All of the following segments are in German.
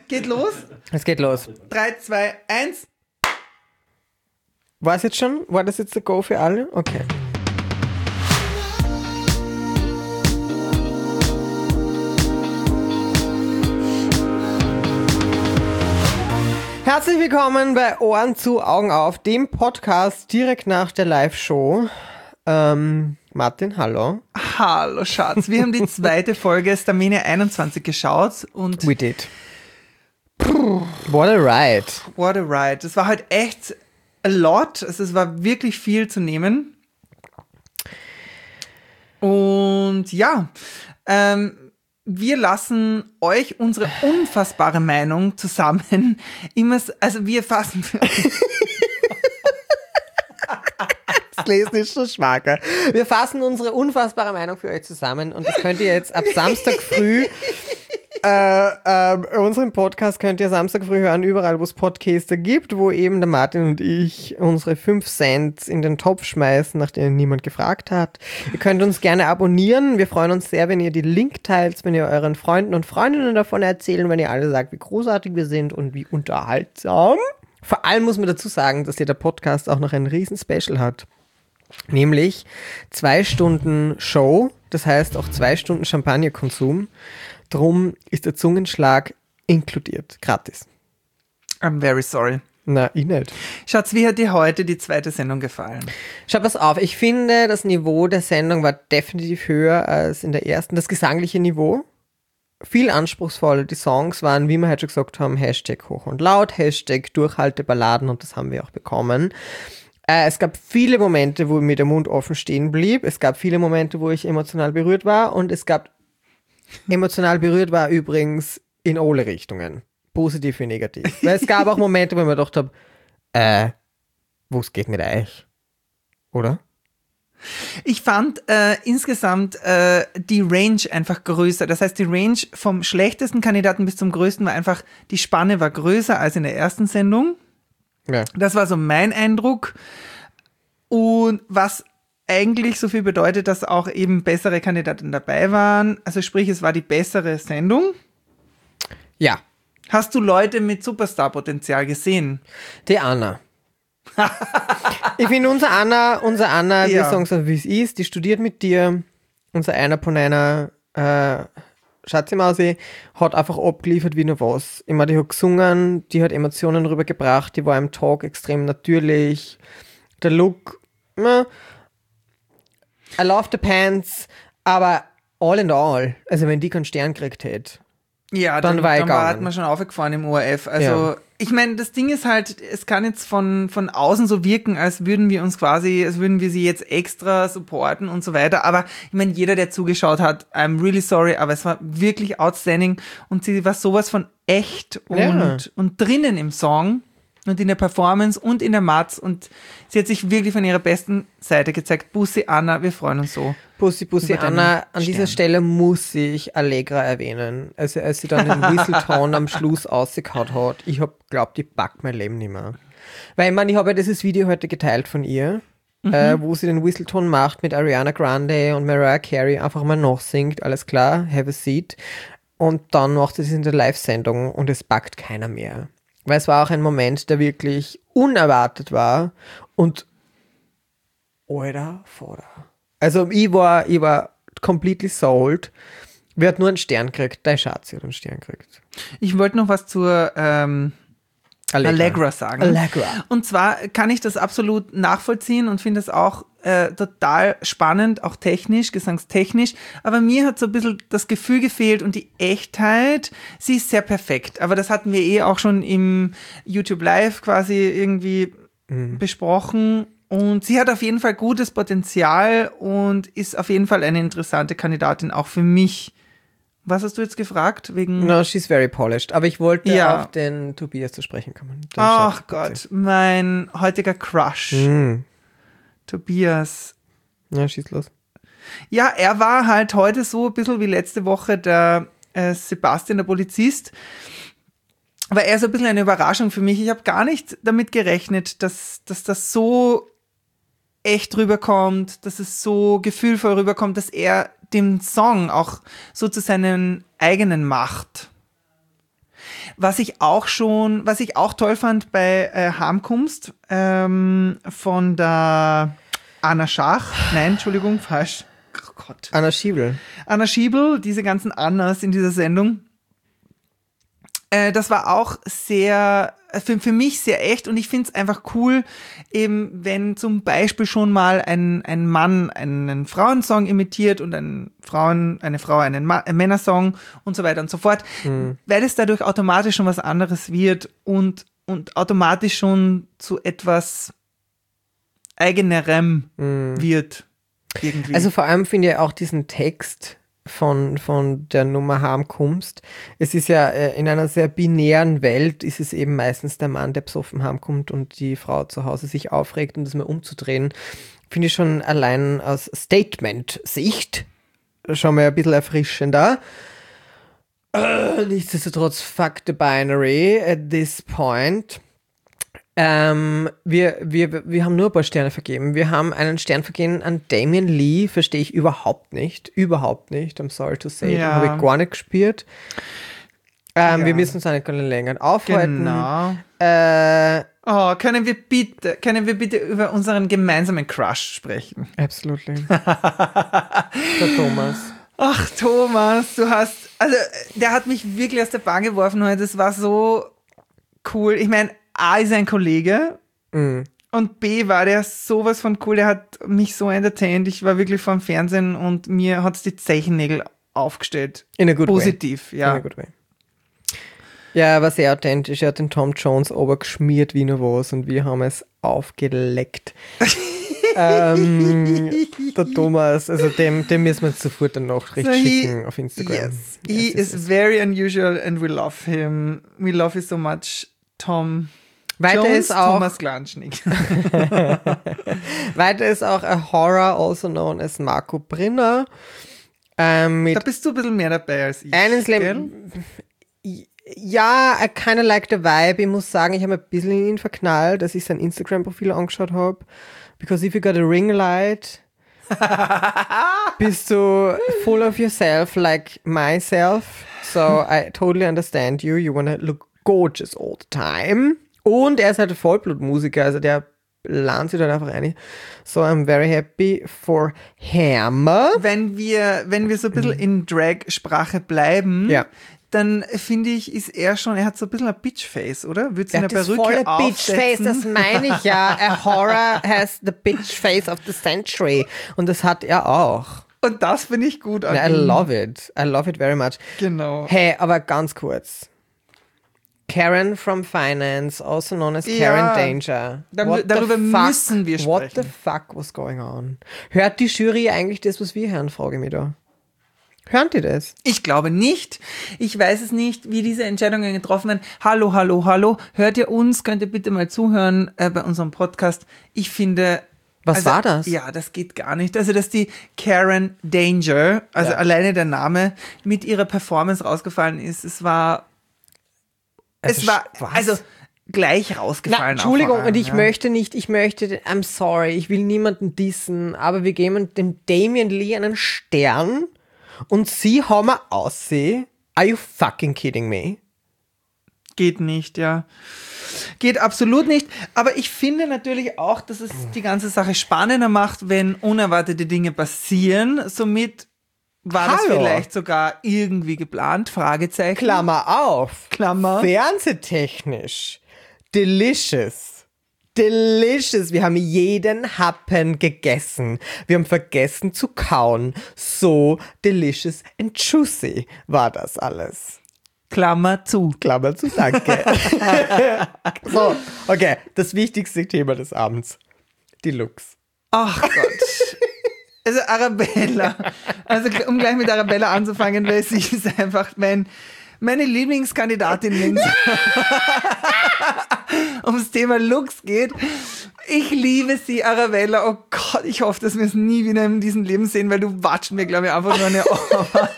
Geht los? Es geht los. 3, 2, 1. War es jetzt schon? War das jetzt der Go für alle? Okay. Herzlich willkommen bei Ohren zu, Augen auf, dem Podcast direkt nach der Live-Show. Martin, hallo. Hallo Schatz, wir haben die zweite Folge Stamina 21 geschaut und We did. What a ride. what a ride. Das war halt echt a lot, also es war wirklich viel zu nehmen. Und ja, wir lassen euch unsere unfassbare Meinung zusammen. Also wir fassen... Das Lesen ist schon schwacher. Wir fassen unsere unfassbare Meinung für euch zusammen und das könnt ihr jetzt ab Samstag früh, unseren Podcast könnt ihr Samstag früh hören, überall wo es Podcaster gibt, wo eben der Martin und ich unsere 5 Cent in den Topf schmeißen, nachdem niemand gefragt hat. Ihr könnt uns gerne abonnieren. Wir freuen uns sehr, wenn ihr die Link teilt, wenn ihr euren Freunden und Freundinnen davon erzählt, wenn ihr alle sagt, wie großartig wir sind und wie unterhaltsam. Vor allem muss man dazu sagen, dass der Podcast auch noch ein Riesen-Special hat. Nämlich 2 Stunden Show, das heißt auch 2 Stunden Champagnerkonsum. Drum ist der Zungenschlag inkludiert, gratis. I'm very sorry. Na, ich nicht. Schatz, wie hat dir heute die zweite Sendung gefallen? Schau, pass auf, ich finde, das Niveau der Sendung war definitiv höher als in der ersten. Das gesangliche Niveau, viel anspruchsvoller. Die Songs waren, wie wir heute schon gesagt haben, Hashtag hoch und laut, Hashtag Durchhalteballaden und das haben wir auch bekommen. Es gab viele Momente, wo mir der Mund offen stehen blieb. Es gab viele Momente, wo ich emotional berührt war. Und es gab emotional berührt war übrigens in alle Richtungen. Positiv wie negativ. Weil es gab auch Momente, wo ich mir gedacht habe, was geht mit euch? Oder? Ich fand insgesamt die Range einfach größer. Das heißt, die Range vom schlechtesten Kandidaten bis zum größten war einfach, die Spanne war größer als in der ersten Sendung. Ja. Das war so mein Eindruck. Und was eigentlich so viel bedeutet, dass auch eben bessere Kandidaten dabei waren. Also sprich, es war die bessere Sendung. Ja. Hast du Leute mit Superstar-Potenzial gesehen? Die Anna. Ich finde, unser Anna, Ja. wir sagen so, wie es ist, die studiert mit dir. Unser einer von einer Schatzimausi hat einfach abgeliefert wie nur was. Ich meine, die hat gesungen, die hat Emotionen rübergebracht, die war im Talk extrem natürlich. Der Look, I love the pants, aber all in all, also wenn die keinen Stern gekriegt hätte, Ja, dann war dann hat man schon aufgefahren im ORF. Also, Ja. ich meine, das Ding ist halt, es kann jetzt von außen so wirken, als würden wir sie jetzt extra supporten und so weiter. Aber ich meine, jeder, der zugeschaut hat, I'm really sorry, aber es war wirklich outstanding und sie war sowas von echt und drinnen im Song und in der Performance und in der Matz und sie hat sich wirklich von ihrer besten Seite gezeigt. Bussi, Anna, wir freuen uns so. Bussi, Über deinen Anna, an dieser Stern. Stelle muss ich Allegra erwähnen. Also als sie dann den Whistleton am Schluss ausgekaut hat, ich hab glaubt, die packt mein Leben nicht mehr. Weil ich meine, ich habe ja dieses Video heute geteilt von ihr, wo sie den Whistleton macht mit Ariana Grande und Mariah Carey, einfach mal nachsingt, alles klar, have a seat. Und dann macht sie es in der Live-Sendung und es packt keiner mehr. Weil es war auch ein Moment, der wirklich unerwartet war und alter Vater. Also ich war completely sold. Wer hat nur einen Stern gekriegt? Dein Schatz hat einen Stern gekriegt. Ich wollte noch was zur Allegra sagen. Allegra. Und zwar kann ich das absolut nachvollziehen und finde es auch total spannend, auch technisch, gesangstechnisch. Aber mir hat so ein bisschen das Gefühl gefehlt und die Echtheit, sie ist sehr perfekt. Aber das hatten wir auch schon im YouTube Live quasi irgendwie besprochen. Und sie hat auf jeden Fall gutes Potenzial und ist auf jeden Fall eine interessante Kandidatin, auch für mich. Was hast du jetzt gefragt? Wegen No, she's very polished. Aber ich wollte Ja. auf den Tobias zu sprechen kommen. Den Ach Schatz, Gott, mein heutiger Crush, Tobias. Ja, schieß los. Ja, er war halt heute so ein bisschen wie letzte Woche der Sebastian, der Polizist. Aber er ist ein bisschen eine Überraschung für mich. Ich habe gar nicht damit gerechnet, dass das so echt rüberkommt, dass es so gefühlvoll rüberkommt, dass er den Song auch so zu seinen eigenen macht. Was ich auch toll fand bei Heimkunft von der Anna Schach, nein, Entschuldigung, falsch. Oh Gott. Anna Schiebel, diese ganzen Annas in dieser Sendung. Das war auch sehr, für mich sehr echt und ich finde es einfach cool, eben wenn zum Beispiel schon mal ein Mann einen Frauensong imitiert und eine Frau einen Männersong und so weiter und so fort, weil es dadurch automatisch schon was anderes wird und automatisch schon zu etwas Eigenerem wird. Irgendwie. Also vor allem finde ich auch diesen Text von der Nummer Heimkommst. Es ist ja in einer sehr binären Welt ist es eben meistens der Mann, der besoffen heimkommt und die Frau zu Hause sich aufregt, um das mal umzudrehen. Finde ich schon allein aus Statement-Sicht schon mal ein bisschen erfrischender. Nichtsdestotrotz, fuck the binary at this point. Wir haben nur ein paar Sterne vergeben. Wir haben einen Stern vergeben an Damien Lee, verstehe ich überhaupt nicht. I'm sorry to say. Ja. Habe ich gar nicht gespürt. Wir müssen uns nicht länger aufhalten. Genau. Können wir bitte über unseren gemeinsamen Crush sprechen? Absolutely. Der Thomas. Ach, Thomas, der hat mich wirklich aus der Bahn geworfen heute. Das war so cool. Ich meine, A ist ein Kollege und B war der sowas von cool. Der hat mich so entertained. Ich war wirklich vorm Fernsehen und mir hat es die Zeichennägel aufgestellt. In a good Positiv, way. ja. In a good way. Ja, er war sehr authentisch. Er hat den Tom Jones obergeschmiert wie nur was und wir haben es aufgeleckt. Der Thomas, also dem müssen wir jetzt sofort eine Nachricht schicken auf Instagram. Yes, he is very unusual and we love him. We love you so much, Tom. Weiter Jones, ist auch Thomas Glanschnick. Weiter ist auch a Horror, also known as Marco Brinner. Da bist du ein bisschen mehr dabei als ich. Ja, I kinda like the vibe. Ich muss sagen, ich habe ein bisschen in ihn verknallt, als ich sein Instagram-Profil angeschaut habe. Because if you got a ring light, bist du full of yourself like myself. So I totally understand you. You wanna look gorgeous all the time. Und er ist halt ein Vollblutmusiker, also der lernt sich dann einfach ein. So I'm very happy for him. Wenn wir so ein bisschen in Drag-Sprache bleiben, dann finde ich, er hat so ein bisschen ein Bitchface, oder? Würde sie eine Perücke aufsetzen? Bitchface, das meine ich ja. A Horror has the Bitchface of the century. Und das hat er auch. Und das finde ich gut an I love it. I love it very much. Genau. Hey, aber ganz kurz. Karen from Finance, also known as Karen Danger. Darüber müssen wir sprechen. What the fuck was going on? Hört die Jury eigentlich das, was wir hören, frage ich mich da. Hören die das? Ich glaube nicht. Ich weiß es nicht, wie diese Entscheidungen getroffen werden. Hallo. Hört ihr uns? Könnt ihr bitte mal zuhören bei unserem Podcast? Ich finde... Was war das? Ja, das geht gar nicht. Also, dass die Karen Danger, alleine der Name, mit ihrer Performance rausgefallen ist, es war gleich rausgefallen. Entschuldigung, und ich möchte, I'm sorry, ich will niemanden dissen, aber wir geben dem Damien Lee einen Stern und sie haben wir aussehen. Are you fucking kidding me? Geht nicht, ja. Geht absolut nicht. Aber ich finde natürlich auch, dass es die ganze Sache spannender macht, wenn unerwartete Dinge passieren. Somit war das vielleicht sogar irgendwie geplant? Fragezeichen. Klammer auf. Klammer. Fernsehtechnisch. Delicious. Wir haben jeden Happen gegessen. Wir haben vergessen zu kauen. So delicious and juicy war das alles. Klammer zu, danke. So, okay, das wichtigste Thema des Abends. Die Looks. Ach Gott. Also Arabella. Also um gleich mit Arabella anzufangen, weil sie ist einfach meine Lieblingskandidatin, wenn es ums Thema Looks geht. Ich liebe sie, Arabella. Oh Gott, ich hoffe, dass wir es nie wieder in diesem Leben sehen, weil du watschst mir, glaube ich, einfach nur eine Ohr.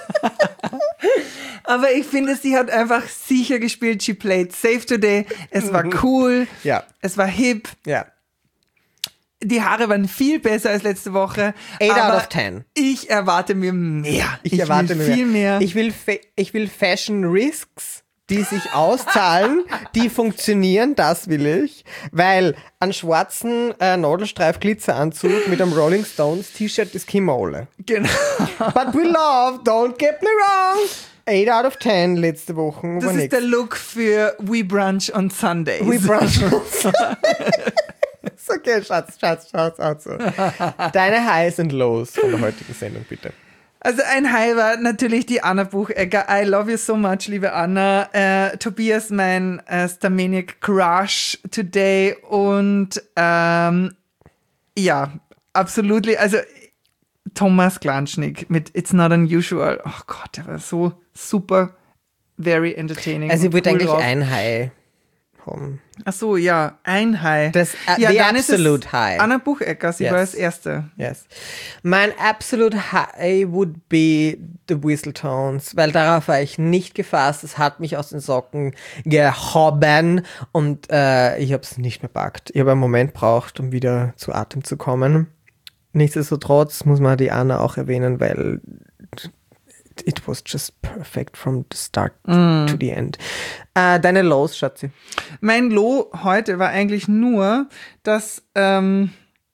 Aber ich finde, sie hat einfach sicher gespielt. She played safe today. Es war cool. Ja. Es war hip. Ja. Die Haare waren viel besser als letzte Woche. 8 out of 10. Ich erwarte mir mehr. Ich erwarte will viel mehr. Ich will Fashion Risks die sich auszahlen, die funktionieren, das will ich, weil einen schwarzen Nadelstreif-Glitzeranzug mit einem Rolling Stones T-Shirt ist keine Mole. Genau. But we love, don't get me wrong. 8 out of 10 letzte Woche. Das ist der Look für We Brunch on Sundays. We Brunch on Sundays. Ist okay, Schatz. Deine Highs und Lows von der heutigen Sendung, bitte. Also ein High war natürlich die Anna Buchecker. I love you so much, liebe Anna. Tobias, mein Starmaniac Crush today. Und ja, absolut. Also Thomas Klanschnik mit It's Not Unusual. Oh Gott, der war so super, very entertaining. Also ich wollte eigentlich drauf. ein High haben. Ach so, ja, ein High. Das ja, the dann absolute ist es High. Anna Buchecker, sie Yes. war das Erste. Yes. Mein absolute High would be the Whistletones, weil darauf war ich nicht gefasst. Es hat mich aus den Socken gehoben und ich habe es nicht mehr packt. Ich habe einen Moment braucht, um wieder zu Atem zu kommen. Nichtsdestotrotz muss man die Anna auch erwähnen, weil it was just perfect from the start to the end. Deine Lows, Schatzi? Mein Low heute war eigentlich nur, dass zum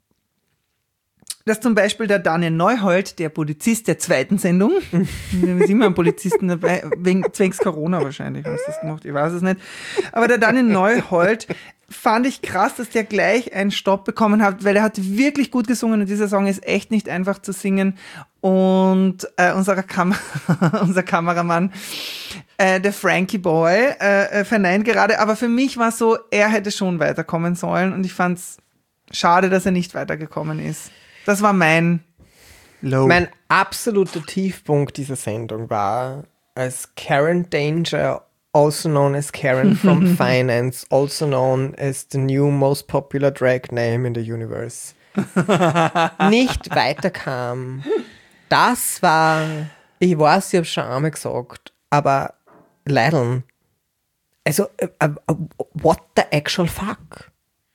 Beispiel der Daniel Neuhold, der Polizist der zweiten Sendung, wir sind immer einen Polizisten dabei, zwecks Corona wahrscheinlich haben sie das gemacht, ich weiß es nicht, aber der Daniel Neuhold fand ich krass, dass der gleich einen Stopp bekommen hat, weil er hat wirklich gut gesungen und dieser Song ist echt nicht einfach zu singen und unser Kameramann, der Frankie Boy, verneint gerade, aber für mich war so, er hätte schon weiterkommen sollen und ich fand es schade, dass er nicht weitergekommen ist. Das war mein Low. Mein absoluter Tiefpunkt dieser Sendung war, als Karen Danger, also known as Karen from Finance, also known as the new most popular drag name in the universe, nicht weiterkam. Das war, ich weiß, ich habe schon einmal gesagt, aber Leideln, also what the actual fuck?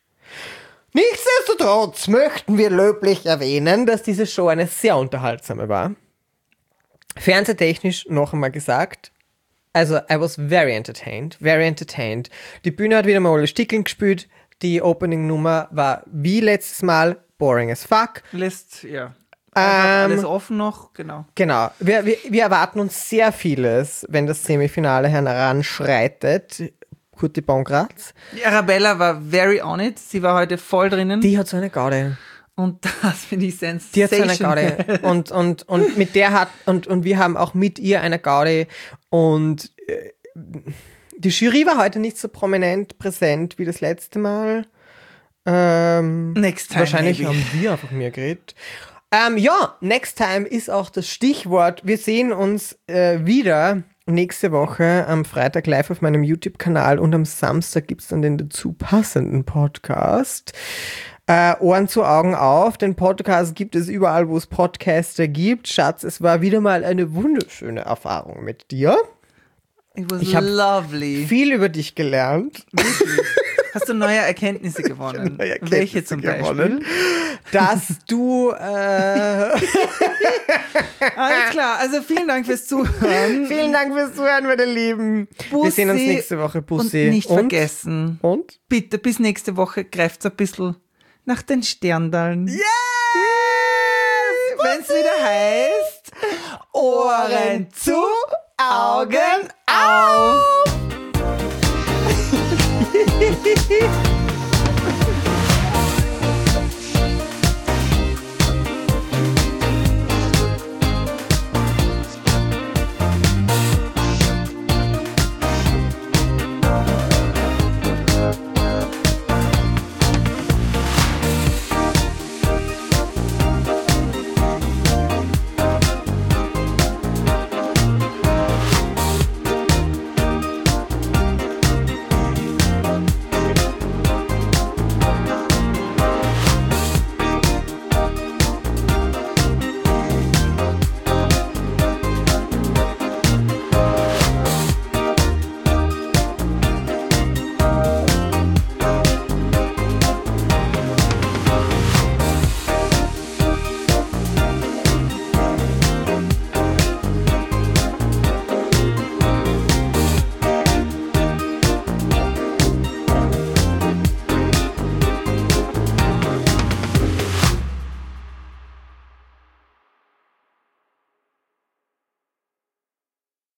Nichtsdestotrotz möchten wir löblich erwähnen, dass diese Show eine sehr unterhaltsame war. Fernsehtechnisch noch einmal gesagt, also I was very entertained, very entertained. Die Bühne hat wieder mal alle Stickeln gespielt, die Opening-Nummer war wie letztes Mal boring as fuck. Lässt, ja. Alles offen noch, genau. Genau, wir erwarten uns sehr vieles, wenn das Semifinale heranschreitet. Kurti Bongratz. Die Arabella war very on it. Sie war heute voll drinnen. Die hat so eine Gaude. Und das finde ich sensational. Die hat so eine Gaude. Und mit der und wir haben auch mit ihr eine Gaude. Und die Jury war heute nicht so prominent präsent wie das letzte Mal. Next time. Wahrscheinlich maybe. haben wir einfach mehr geredet. Ja, next time ist auch das Stichwort. Wir sehen uns wieder nächste Woche am Freitag live auf meinem YouTube-Kanal und am Samstag gibt es dann den dazu passenden Podcast. Ohren zu Augen auf, den Podcast gibt es überall, wo es Podcaster gibt. Schatz, es war wieder mal eine wunderschöne Erfahrung mit dir. It was Ich habe lovely. viel über dich gelernt. Wirklich. Hast du neue Erkenntnisse gewonnen? Welche zum Beispiel? Dass du Alles klar, also vielen Dank fürs Zuhören. Vielen Dank fürs Zuhören, meine Lieben. Bussi. Wir sehen uns nächste Woche. Bussi. Und nicht vergessen. Und? Bitte, bis nächste Woche greift ein bisschen nach den Sterndallen. Yes! Wenn es wieder heißt, Ohren zu, Augen auf.